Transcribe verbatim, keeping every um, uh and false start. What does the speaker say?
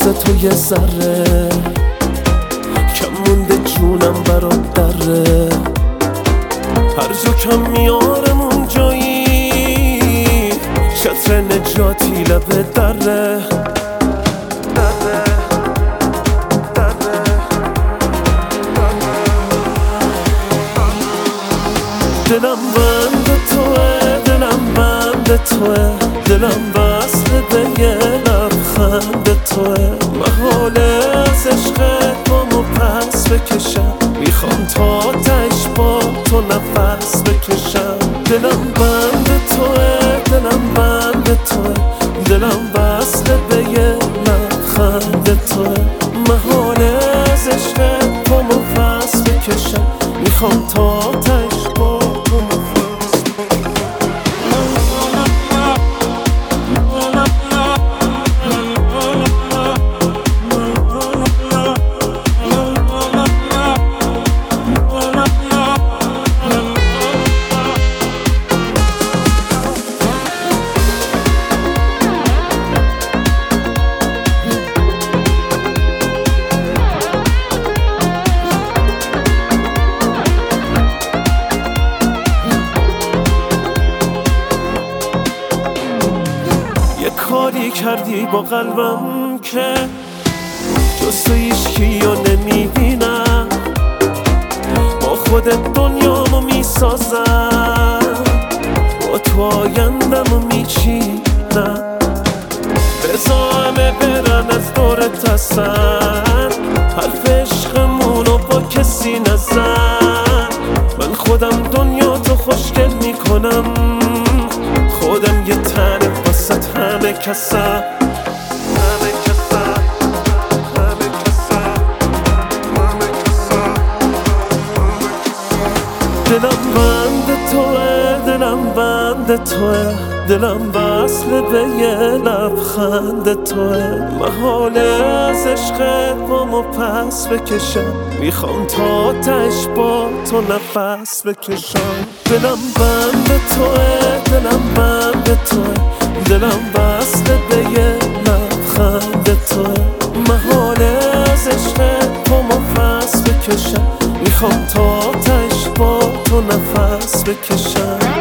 واسه تو یه ذره کم مونده جونم برات دره، هر جا کم میارم اون جایی چتر نجاتی لبه دره. دلم بند توه، دلم بند توه، دلم وصل به یه لبخند توه. محاله از عشقت پامو پس بکشم، میخوام تا تش با تو نفس بکشم. دلم بند توه، دلم بند توه، دلم وصل به یه لبخند توه. محاله از عشقت پامو پس بکشم، میخوام تا تش با کاری کردی با قلبم که جز تو هیچکیو نمیبینم، با خودت دنیامو میسازم، با تو آیندمو میچینم. بذار همه برن از دورت هستن، حرف عشقمونو با کسی نزن. من خودم دنیا تو خوشگل میکنم، خودم یه تنه واسط همه کسم. همه کسم، همه کسم، همه کسم. دلم بند توه، دلم بند توه، دلم وصل به یه لبخند توه. محاله از عشقت پامو پس بکشم، میخوام تا تش با تو نفس بکشم. دلم بند توه، دلم بند توه، دلم وصل به یه لبخند توه. محاله از عشقت پامو پس بکشم، میخوام تا تش با تو نفس بکشم.